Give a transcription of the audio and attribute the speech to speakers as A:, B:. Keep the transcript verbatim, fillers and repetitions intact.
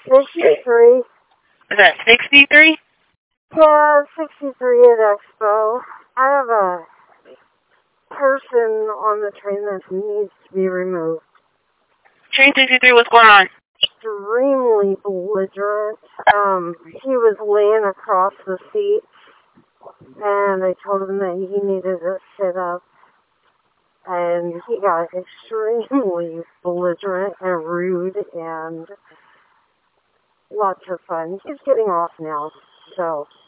A: sixty-three.
B: Is that sixty-three?
A: Yeah, sixty-three at Expo. I have a person on the train that needs to be removed.
B: Train sixty-three, what's going on?
A: Extremely belligerent. Um, he was laying across the seat, and I told him that he needed to sit up. And he got extremely belligerent and rude and lots of fun. He's getting off now, so